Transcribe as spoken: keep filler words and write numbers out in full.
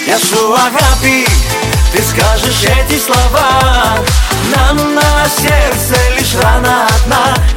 Я шу агапи, ты скажешь эти слова, нам на сердце лишь рана одна.